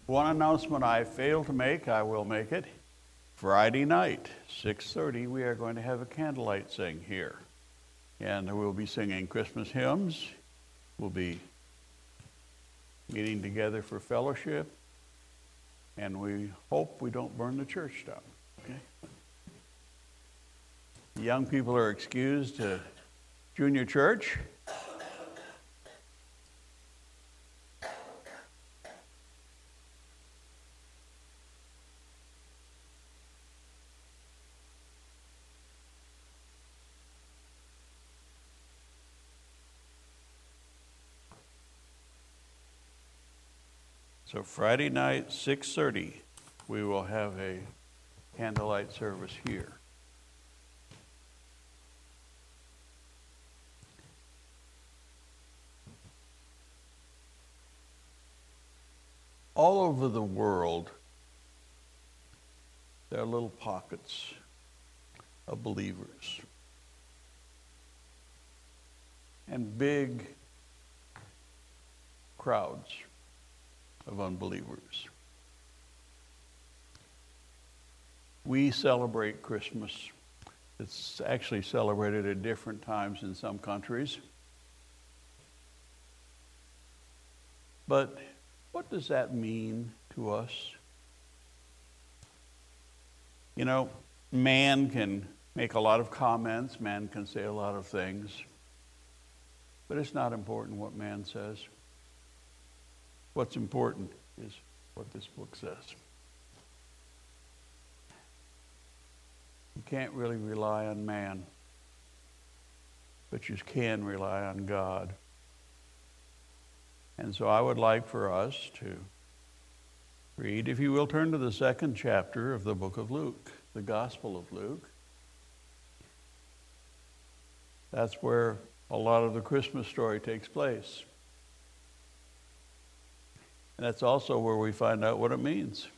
One announcement I failed to make, I will make it. Friday night, 6:30, we are going to have a candlelight sing here. And we'll be singing Christmas hymns. We'll be meeting together for fellowship. And we hope we don't burn the church down. Okay? The young people are excused to junior church. So Friday night, 6:30, we will have a candlelight service here. All over the world, there are little pockets of believers and big crowds of unbelievers. We celebrate Christmas. It's actually celebrated at different times in some countries. But what does that mean to us? You know, man can make a lot of comments, man can say a lot of things, but it's not important what man says. What's important is what this book says. You can't really rely on man, but you can rely on God. And so I would like for us to read, if you will, turn to the 2nd chapter of the book of Luke, the Gospel of Luke. That's where a lot of the Christmas story takes place. And that's also where we find out what it means.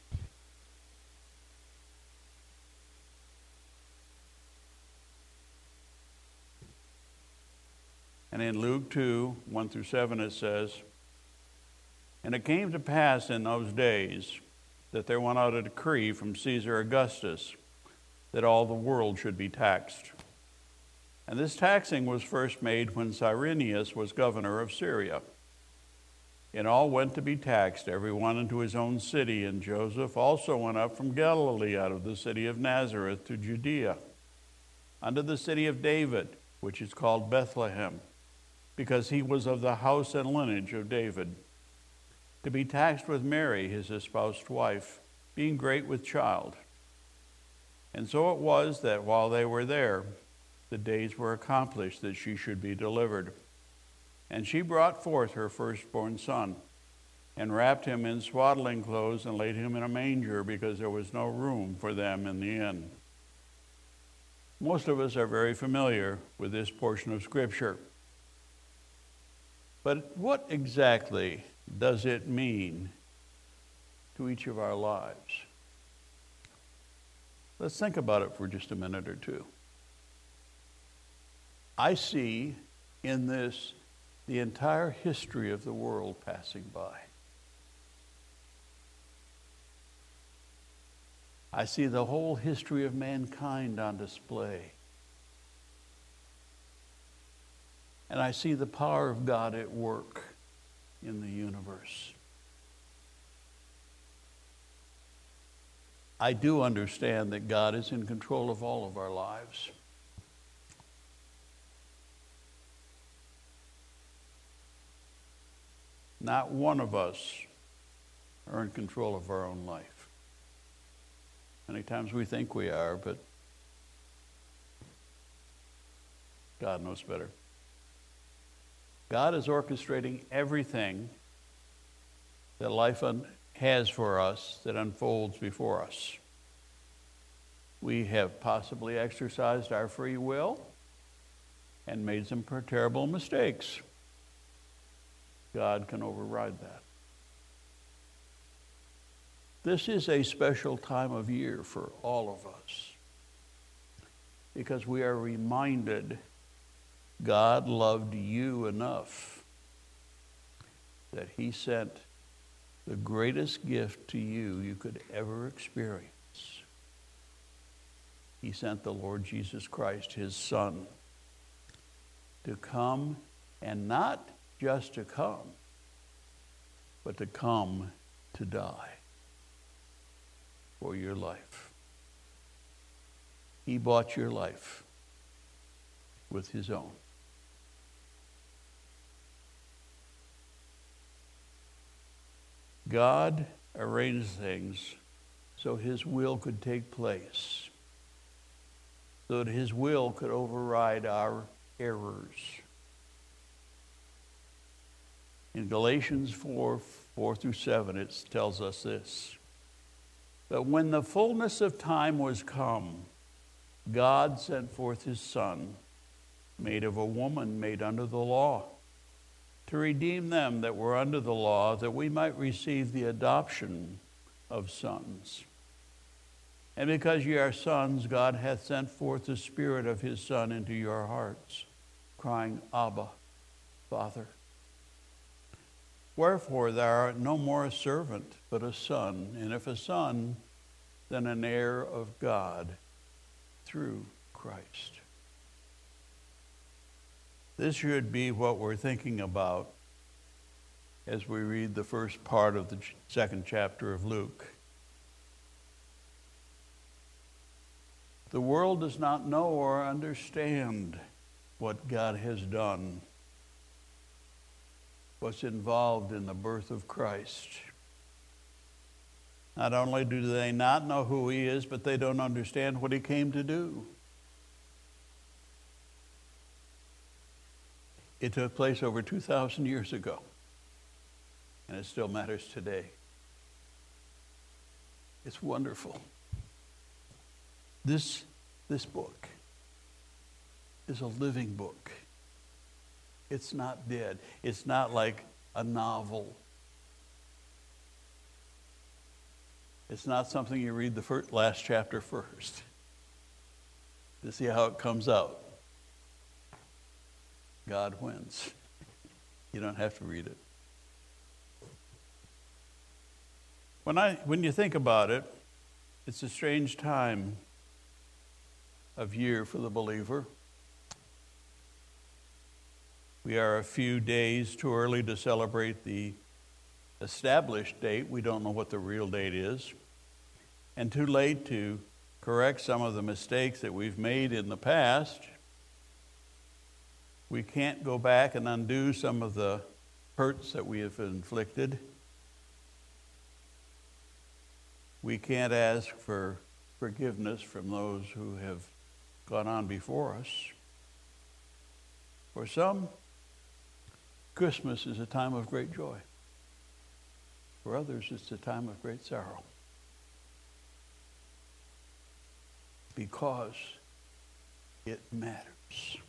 And in Luke 2, 1-7, it says, "And it came to pass in those days that there went out a decree from Caesar Augustus that all the world should be taxed. And this taxing was first made when Cyrenius was governor of Syria. And all went to be taxed, every one into his own city. And Joseph also went up from Galilee out of the city of Nazareth to Judea, unto the city of David, which is called Bethlehem, because he was of the house and lineage of David, to be taxed with Mary, his espoused wife, being great with child. And so it was that while they were there, the days were accomplished that she should be delivered. And she brought forth her firstborn son, and wrapped him in swaddling clothes, and laid him in a manger, because there was no room for them in the inn." Most of us are very familiar with this portion of Scripture. But what exactly does it mean to each of our lives? Let's think about it for just a minute or two. I see in this the entire history of the world passing by. I see the whole history of mankind on display. And I see the power of God at work in the universe. I do understand that God is in control of all of our lives. Not one of us are in control of our own life. Many times we think we are, but God knows better. God is orchestrating everything that life has for us that unfolds before us. We have possibly exercised our free will and made some terrible mistakes. God can override that. This is a special time of year for all of us because we are reminded God loved you enough that he sent the greatest gift to you could ever experience. He sent the Lord Jesus Christ, his Son, to come, and not just to come, but to come to die for your life. He bought your life with his own. God arranged things so his will could take place, so that his will could override our errors. In Galatians 4:4-7, it tells us this: "But when the fullness of time was come, God sent forth his Son, made of a woman, made under the law, to redeem them that were under the law, that we might receive the adoption of sons. And because ye are sons, God hath sent forth the Spirit of his Son into your hearts, crying, Abba, Father. Wherefore thou art no more a servant, but a son, and if a son, then an heir of God through Christ." This should be what we're thinking about as we read the first part of the second chapter of Luke. The world does not know or understand what God has done, what's involved in the birth of Christ. Not only do they not know who he is, but they don't understand what he came to do. It took place over 2,000 years ago, and it still matters today. It's wonderful. This book is a living book. It's not dead. It's not like a novel. It's not something you read the last chapter first to see how it comes out. God wins. You don't have to read it. When you think about it, it's a strange time of year for the believer. We are a few days too early to celebrate the established date. We don't know what the real date is. And too late to correct some of the mistakes that we've made in the past. We can't go back and undo some of the hurts that we have inflicted. We can't ask for forgiveness from those who have gone on before us. For some, Christmas is a time of great joy. For others, it's a time of great sorrow. Because it matters.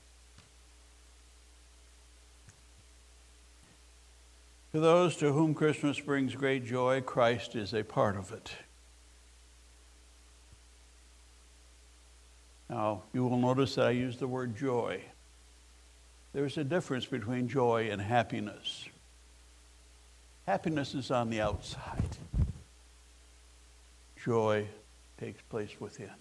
To those to whom Christmas brings great joy, Christ is a part of it. Now, you will notice that I use the word joy. There's a difference between joy and happiness. Happiness is on the outside. Joy takes place within.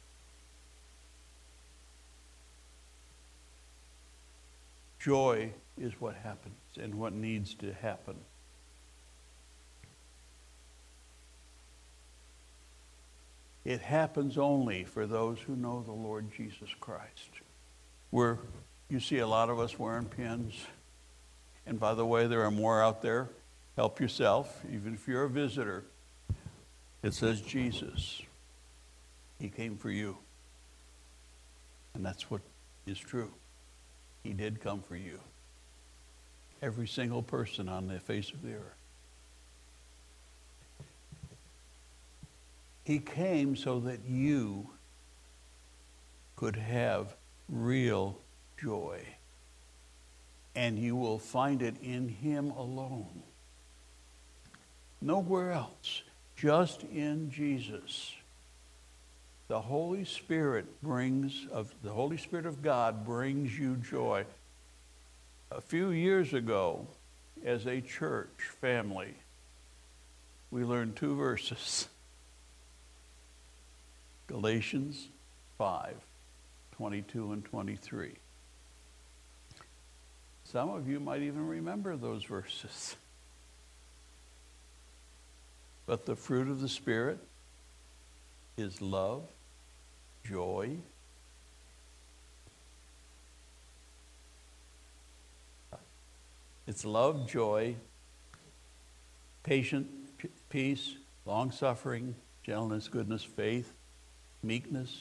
Joy is what happens and what needs to happen. It happens only for those who know the Lord Jesus Christ. You see a lot of us wearing pins. And by the way, there are more out there. Help yourself, even if you're a visitor. It says Jesus. He came for you. And that's what is true. He did come for you. Every single person on the face of the earth. He came so that you could have real joy. And you will find it in him alone. Nowhere else. Just in Jesus. The Holy Spirit of God brings you joy. A few years ago, as a church family, we learned two verses. Galatians 5:22 and 23. Some of you might even remember those verses. But the fruit of the Spirit is love, joy, it's love, joy, patience, peace, long-suffering, gentleness, goodness, faith, meekness,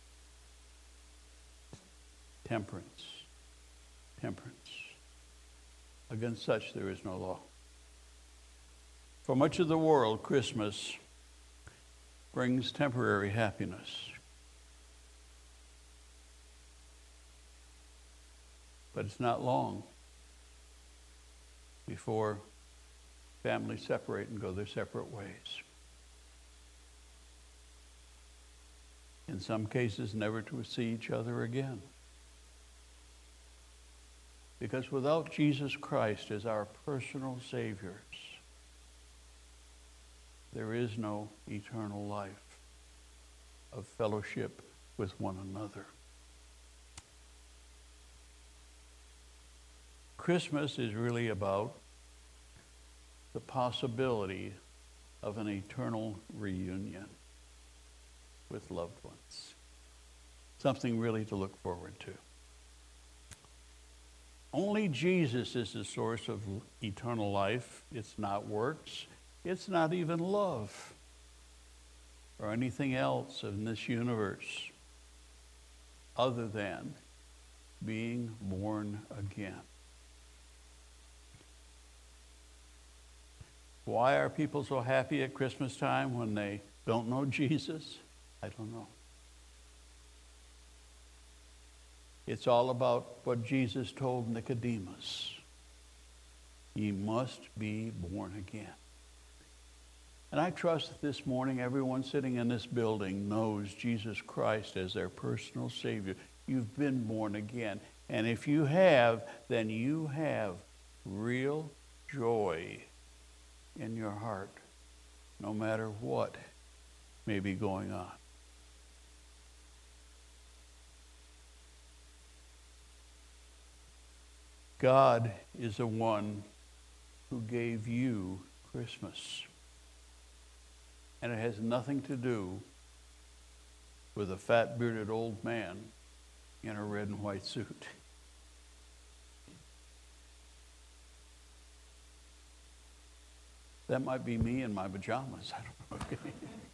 temperance. Against such there is no law. For much of the world, Christmas brings temporary happiness. But it's not long before families separate and go their separate ways. In some cases, never to see each other again. Because without Jesus Christ as our personal Savior, there is no eternal life of fellowship with one another. Christmas is really about the possibility of an eternal reunion with loved ones. Something really to look forward to. Only Jesus is the source of eternal life. It's not works. It's not even love or anything else in this universe other than being born again. Why are people so happy at Christmas time when they don't know Jesus? I don't know. It's all about what Jesus told Nicodemus. Ye must be born again. And I trust that this morning everyone sitting in this building knows Jesus Christ as their personal Savior. You've been born again. And if you have, then you have real joy in your heart, no matter what may be going on. God is the one who gave you Christmas. And it has nothing to do with a fat bearded old man in a red and white suit. That might be me in my pajamas. I don't know.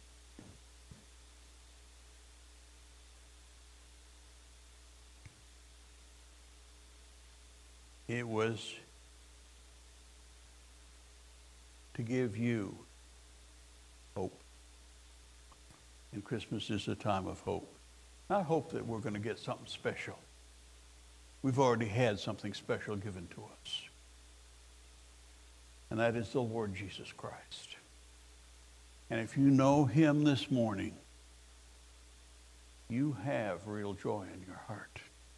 It was to give you hope. And Christmas is a time of hope. Not hope that we're going to get something special. We've already had something special given to us. And that is the Lord Jesus Christ. And if you know him this morning, you have real joy in your heart.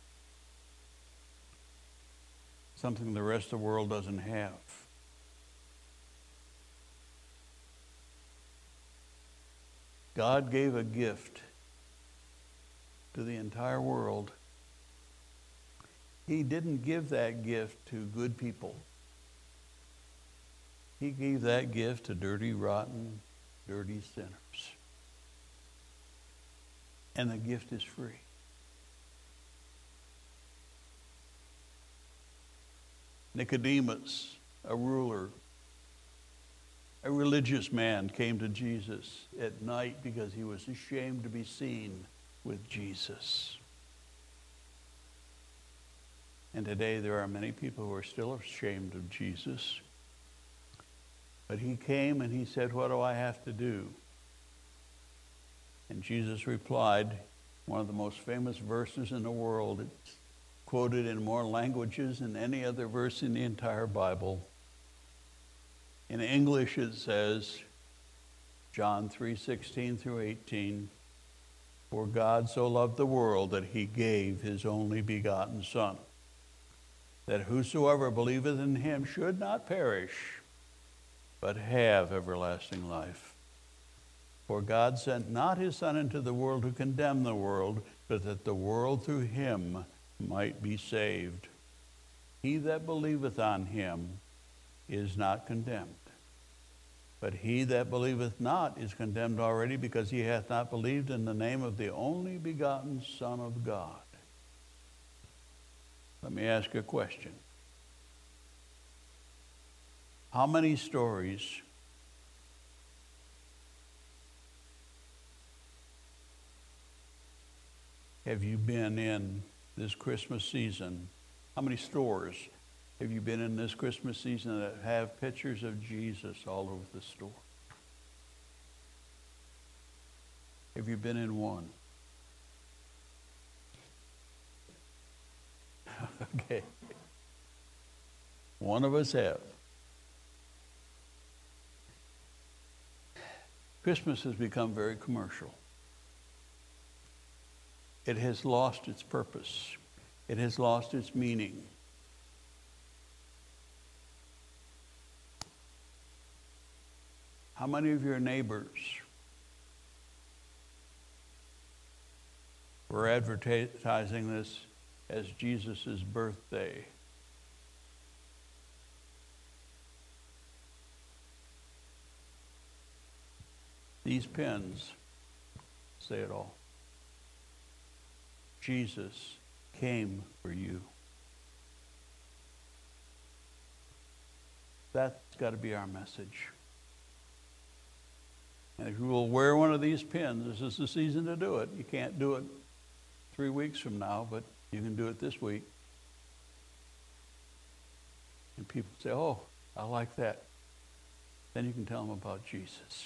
Something the rest of the world doesn't have. God gave a gift to the entire world. He didn't give that gift to good people. He gave that gift to dirty, rotten, dirty sinners. And the gift is free. Nicodemus, a ruler, a religious man, came to Jesus at night because he was ashamed to be seen with Jesus. And today there are many people who are still ashamed of Jesus. But he came and he said, "What do I have to do?" And Jesus replied, one of the most famous verses in the world. It's quoted in more languages than any other verse in the entire Bible. In English it says, John 3:16 through 18, "For God so loved the world that he gave his only begotten Son, that whosoever believeth in him should not perish, but have everlasting life. For God sent not his Son into the world to condemn the world, but that the world through him might be saved. He that believeth on him is not condemned. But he that believeth not is condemned already, because he hath not believed in the name of the only begotten Son of God. Let me ask you a question. How many stories have you been in this Christmas season? How many stores have you been in this Christmas season that have pictures of Jesus all over the store? Have you been in one? Okay. One of us have. Christmas has become very commercial. It has lost its purpose. It has lost its meaning. How many of your neighbors were advertising this as Jesus' birthday? These pins say it all. Jesus came for you. That's got to be our message. And if you will wear one of these pins, this is the season to do it. You can't do it 3 weeks from now, but you can do it this week. And people say, oh, I like that. Then you can tell them about Jesus.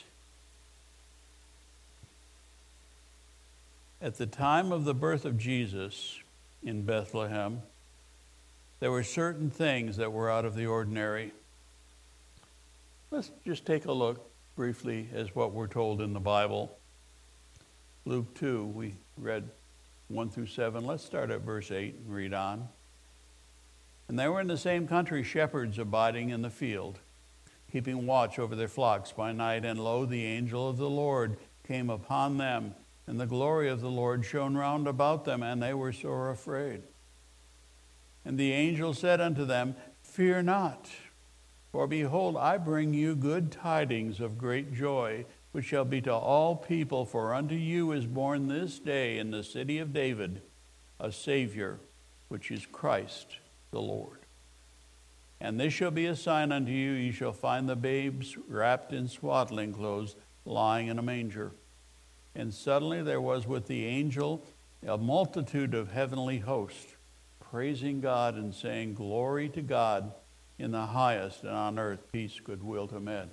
At the time of the birth of Jesus in Bethlehem, there were certain things that were out of the ordinary. Let's just take a look briefly as what we're told in the Bible. Luke 2, we read 1 through 7. Let's start at verse 8 and read on. And there were in the same country shepherds abiding in the field, keeping watch over their flocks by night. And lo, the angel of the Lord came upon them, and the glory of the Lord shone round about them, and they were sore afraid. And the angel said unto them, Fear not, for behold, I bring you good tidings of great joy, which shall be to all people. For unto you is born this day in the city of David a Savior, which is Christ the Lord. And this shall be a sign unto you, ye shall find the babes wrapped in swaddling clothes, lying in a manger. And suddenly there was with the angel a multitude of heavenly hosts, praising God and saying, Glory to God in the highest, and on earth peace, goodwill to men.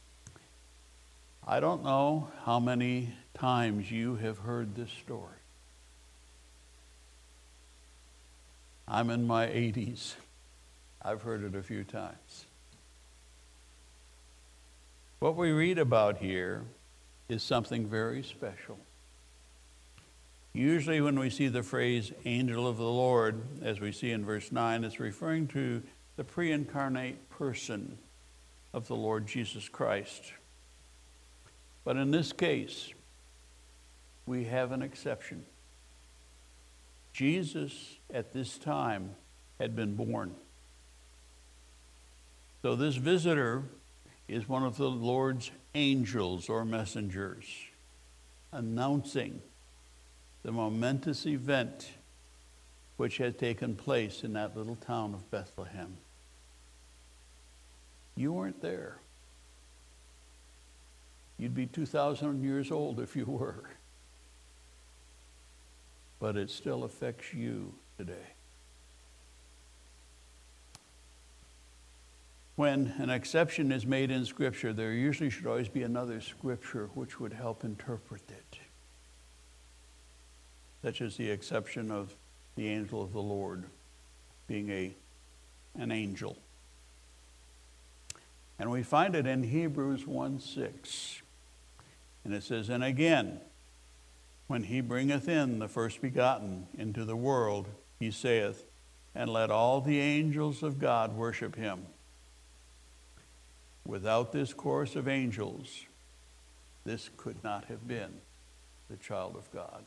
I don't know how many times you have heard this story. I'm in my 80s. I've heard it a few times. What we read about here is something very special. Usually when we see the phrase angel of the Lord, as we see in verse 9, it's referring to the pre-incarnate person of the Lord Jesus Christ. But in this case, we have an exception. Jesus at this time had been born. So this visitor is one of the Lord's angels or messengers, announcing the momentous event which had taken place in that little town of Bethlehem. You weren't there. You'd be 2,000 years old if you were. But it still affects you today. When an exception is made in Scripture, there usually should always be another Scripture which would help interpret it. Such as the exception of the angel of the Lord being an angel. And we find it in Hebrews 1:6. And it says, And again, when he bringeth in the first begotten into the world, he saith, And let all the angels of God worship him. Without this chorus of angels, this could not have been the child of God.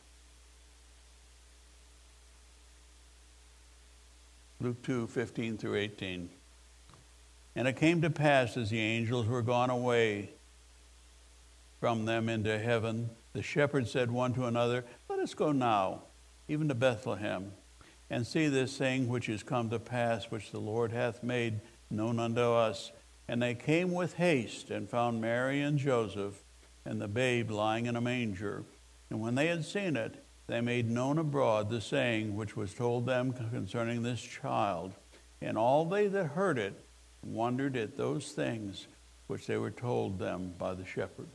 Luke 2:15 through 18. And it came to pass, as the angels were gone away from them into heaven, the shepherds said one to another, let us go now, even to Bethlehem, and see this thing which is come to pass, which the Lord hath made known unto us. And they came with haste, and found Mary and Joseph, and the babe lying in a manger. And when they had seen it, they made known abroad the saying which was told them concerning this child. And all they that heard it wondered at those things which they were told them by the shepherd.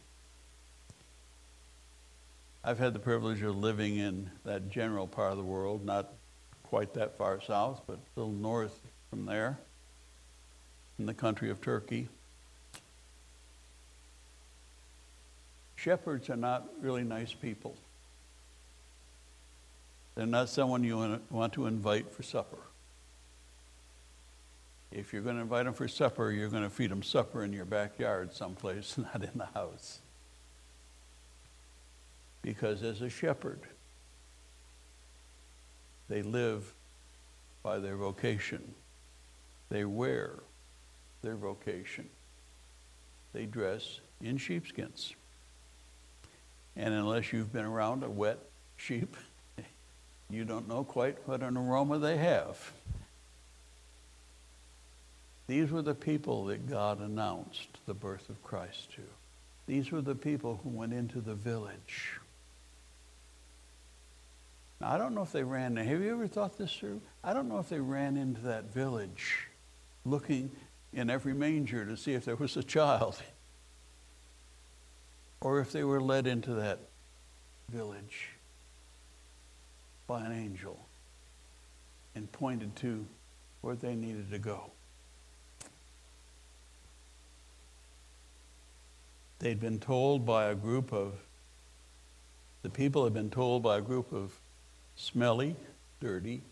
I've had the privilege of living in that general part of the world, not quite that far south, but a little north from there, in the country of Turkey. Shepherds are not really nice people. They're not someone you want to invite for supper. If you're going to invite them for supper, you're going to feed them supper in your backyard someplace, not in the house. Because as a shepherd, they live by their vocation. They wear their vocation. They dress in sheepskins. And unless you've been around a wet sheep, you don't know quite what an aroma they have. These were the people that God announced the birth of Christ to. These were the people who went into the village. Now, I don't know if they ran. Have you ever thought this through? I don't know if they ran into that village looking in every manger to see if there was a child, or if they were led into that village by an angel and pointed to where they needed to go. The people had been told by a group of smelly, dirty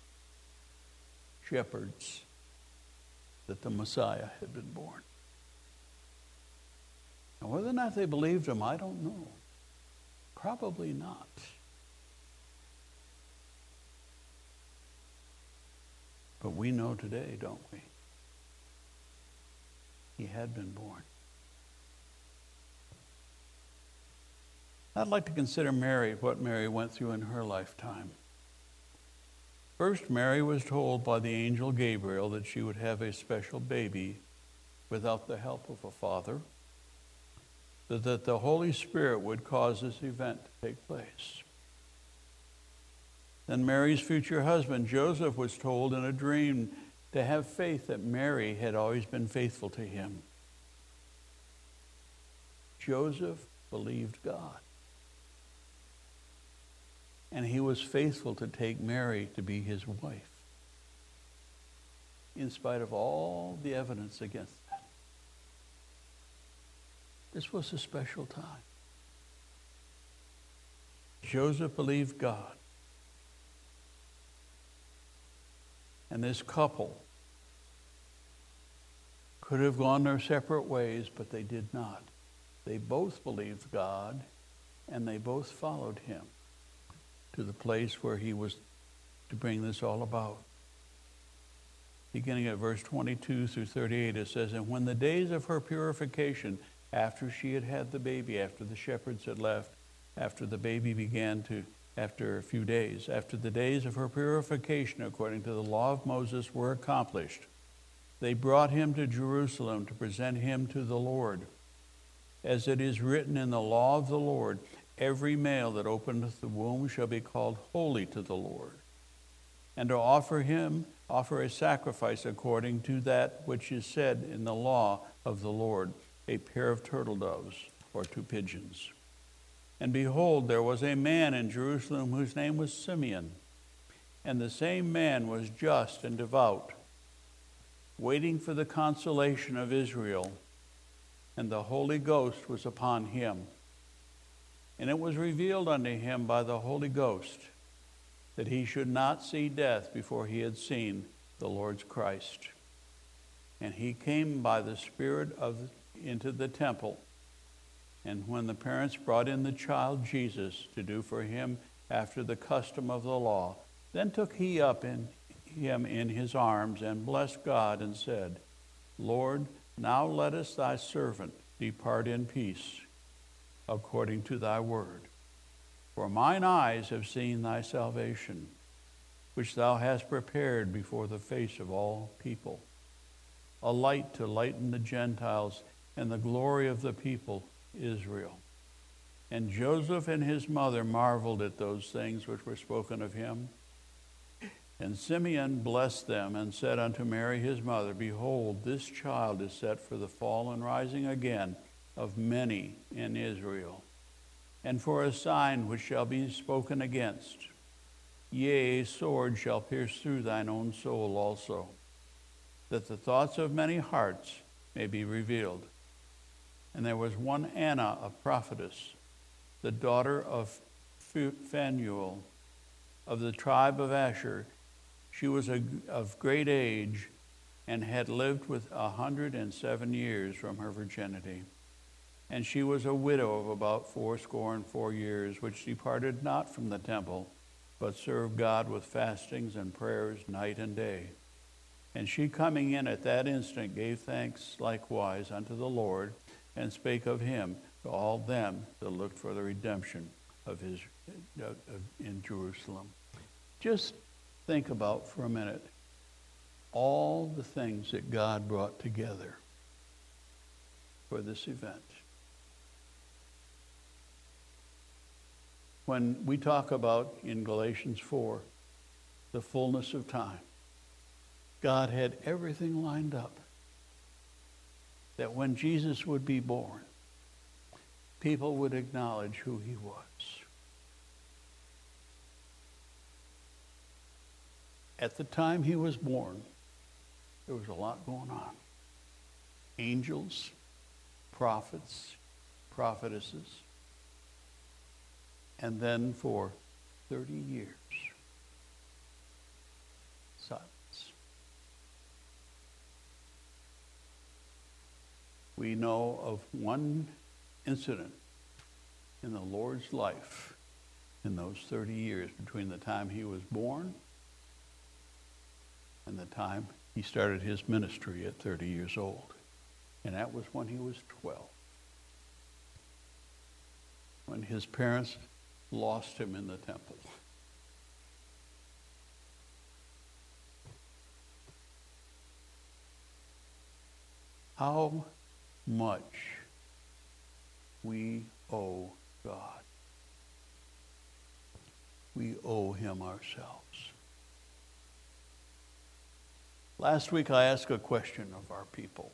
shepherds that the Messiah had been born. And whether or not they believed him, I don't know. Probably not. But we know today, don't we? He had been born. I'd like to consider Mary, what Mary went through in her lifetime. First, Mary was told by the angel Gabriel that she would have a special baby without the help of a father, that the Holy Spirit would cause this event to take place. Then Mary's future husband, Joseph, was told in a dream to have faith that Mary had always been faithful to him. Joseph believed God. And he was faithful to take Mary to be his wife, in spite of all the evidence against that. This was a special time. Joseph believed God. And this couple could have gone their separate ways, but they did not. They both believed God, and they both followed him to the place where he was to bring this all about. Beginning at verse 22 through 38, it says, and when the days of her purification, after she had had the baby, after the shepherds had left, after the baby began to, after a few days, after the days of her purification according to the law of Moses were accomplished, they brought him to Jerusalem to present him to the Lord. As it is written in the law of the Lord, every male that openeth the womb shall be called holy to the Lord. And to offer a sacrifice according to that which is said in the law of the Lord, a pair of turtle doves or 2 pigeons. And behold, there was a man in Jerusalem whose name was Simeon. And the same man was just and devout, waiting for the consolation of Israel. And the Holy Ghost was upon him. And it was revealed unto him by the Holy Ghost that he should not see death before he had seen the Lord's Christ. And he came by the Spirit into the temple. And when the parents brought in the child Jesus to do for him after the custom of the law, then took he up him in his arms and blessed God and said, Lord, now lettest thy servant depart in peace, according to thy word. For mine eyes have seen thy salvation, which thou hast prepared before the face of all people, a light to lighten the Gentiles and the glory of the people Israel. And Joseph and his mother marveled at those things which were spoken of him. And Simeon blessed them and said unto Mary his mother, Behold, this child is set for the fall and rising again of many in Israel, and for a sign which shall be spoken against. Yea, a sword shall pierce through thine own soul also, that the thoughts of many hearts may be revealed. And there was one Anna, a prophetess, the daughter of Phanuel, of the tribe of Asher. She was of great age, and had lived with 107 years from her virginity. And she was a widow of about 84 years, which departed not from the temple, but served God with fastings and prayers night and day. And she coming in at that instant gave thanks likewise unto the Lord, and spake of him to all them that looked for the redemption of his in Jerusalem. Just think about for a minute all the things that God brought together for this event. When we talk about, in Galatians 4, the fullness of time, God had everything lined up that when Jesus would be born, people would acknowledge who he was. At the time he was born, there was a lot going on. Angels, prophets, prophetesses, and then for 30 years, silence. We know of one incident in the Lord's life in those 30 years between the time he was born and the time he started his ministry at 30 years old. And that was when he was 12. When his parents lost him in the temple. How much we owe God. We owe him ourselves. Last week I asked a question of our people.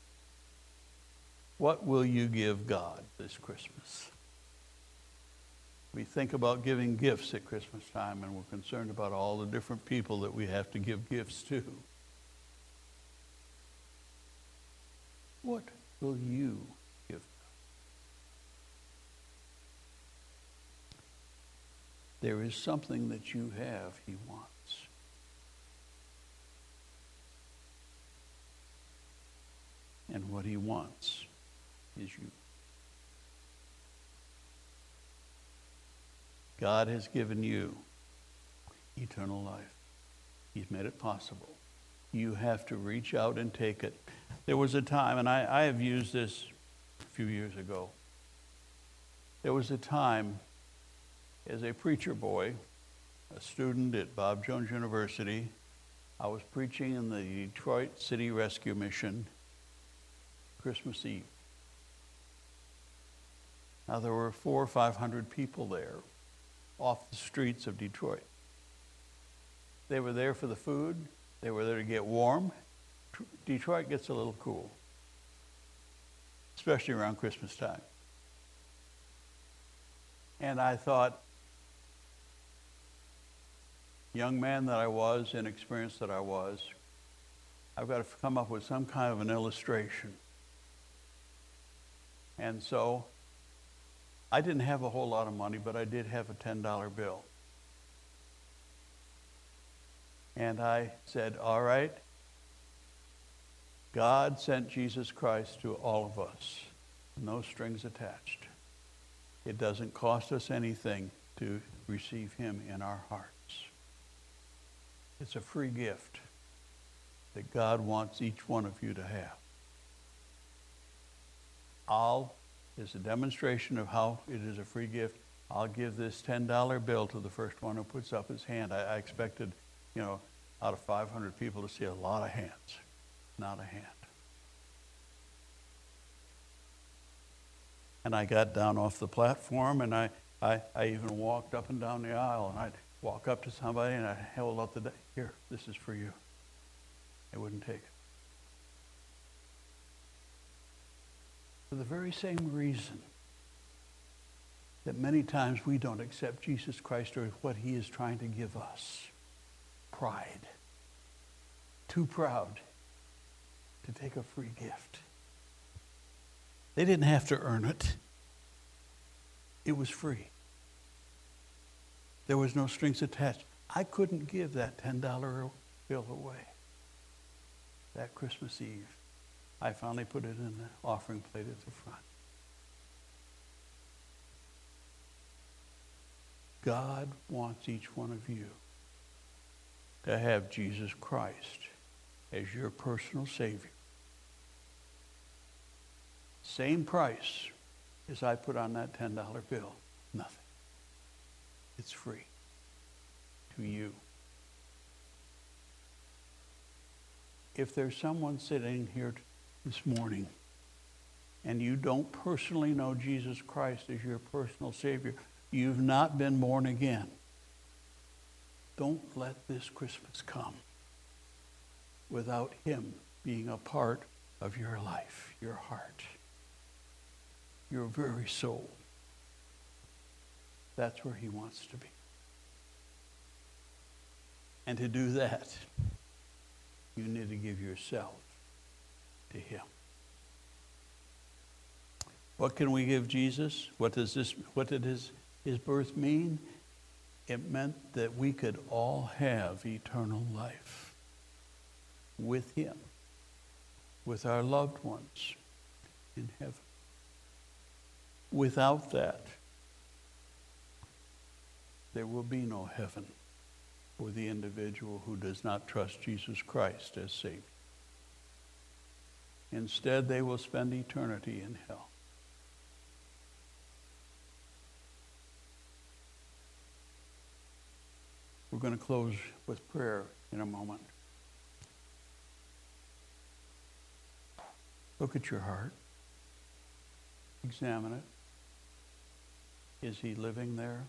What will you give God this Christmas? We think about giving gifts at Christmas time, and we're concerned about all the different people that we have to give gifts to. What will you give God? There is something that you have he wants. And what he wants is you. God has given you eternal life. He's made it possible. You have to reach out and take it. There was a time, and I have used this a few years ago. There was a time as a preacher boy, a student at Bob Jones University, I was preaching in the Detroit City Rescue Mission Christmas Eve. Now there were 400 or 500 people there off the streets of Detroit. They were there for the food. They were there to get warm. Detroit gets a little cool, especially around Christmas time. And I thought, young man that I was, inexperienced that I was, I've got to come up with some kind of an illustration. And so I didn't have a whole lot of money, but I did have a $10 bill. And I said, all right, God sent Jesus Christ to all of us. No strings attached. It doesn't cost us anything to receive him in our hearts. It's a free gift that God wants each one of you to have. As a demonstration of how it is a free gift, I'll give this $10 bill to the first one who puts up his hand. I expected, out of 500 people to see a lot of hands. Not a hand. And I got down off the platform, and I even walked up and down the aisle, and I'd walk up to somebody and I'd hold up here, this is for you. They wouldn't take it. For the very same reason that many times we don't accept Jesus Christ or what he is trying to give us. Pride. Too proud to take a free gift. They didn't have to earn it. It was free. There was no strings attached. I couldn't give that $10 bill away. That Christmas Eve, I finally put it in the offering plate at the front. God wants each one of you to have Jesus Christ as your personal Savior. Same price as I put on that $10 bill. Nothing. It's free to you. If there's someone sitting here this morning and you don't personally know Jesus Christ as your personal Savior, you've not been born again, don't let this Christmas come without him being a part of your life, your heart, your very soul. That's where he wants to be. And to do that, you need to give yourself to him. What can we give Jesus? What did his birth mean? It meant that we could all have eternal life with him, with our loved ones in heaven. Without that, there will be no heaven for the individual who does not trust Jesus Christ as Savior. Instead, they will spend eternity in hell. We're going to close with prayer in a moment. Look at your heart. Examine it. Is he living there?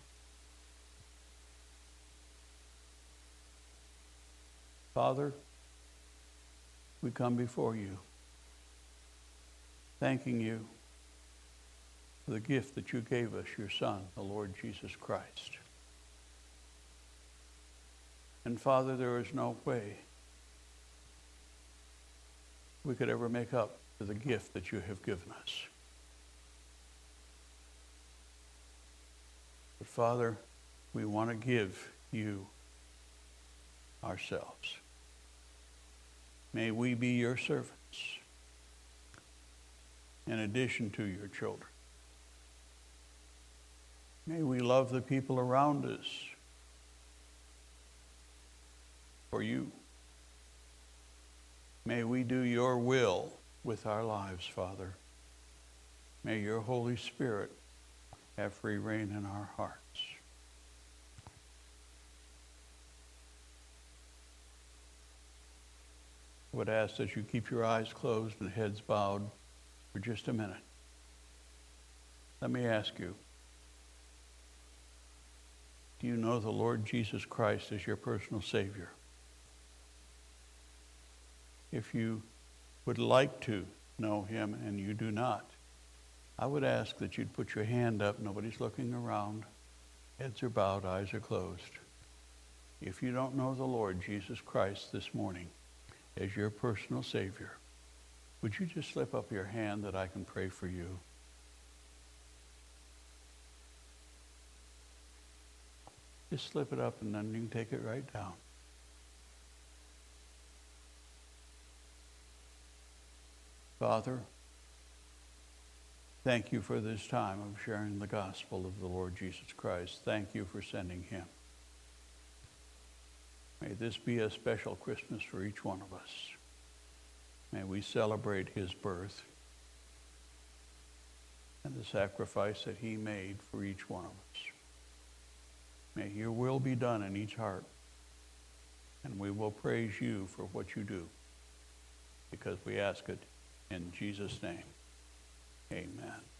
Father, we come before you, thanking you for the gift that you gave us, your Son, the Lord Jesus Christ. And Father, there is no way we could ever make up for the gift that you have given us. But Father, we want to give you ourselves. May we be your servants in addition to your children. May we love the people around us for you. May we do your will with our lives, Father. May your Holy Spirit have free reign in our hearts. I would ask that you keep your eyes closed and heads bowed for just a minute. Let me ask you, do you know the Lord Jesus Christ as your personal Savior? If you would like to know him and you do not, I would ask that you'd put your hand up. Nobody's looking around. Heads are bowed, eyes are closed. If you don't know the Lord Jesus Christ this morning as your personal Savior, would you just slip up your hand that I can pray for you? Just slip it up and then you can take it right down. Father, thank you for this time of sharing the gospel of the Lord Jesus Christ. Thank you for sending him. May this be a special Christmas for each one of us. May we celebrate his birth and the sacrifice that he made for each one of us. May your will be done in each heart, and we will praise you for what you do, because we ask it in Jesus' name. Amen.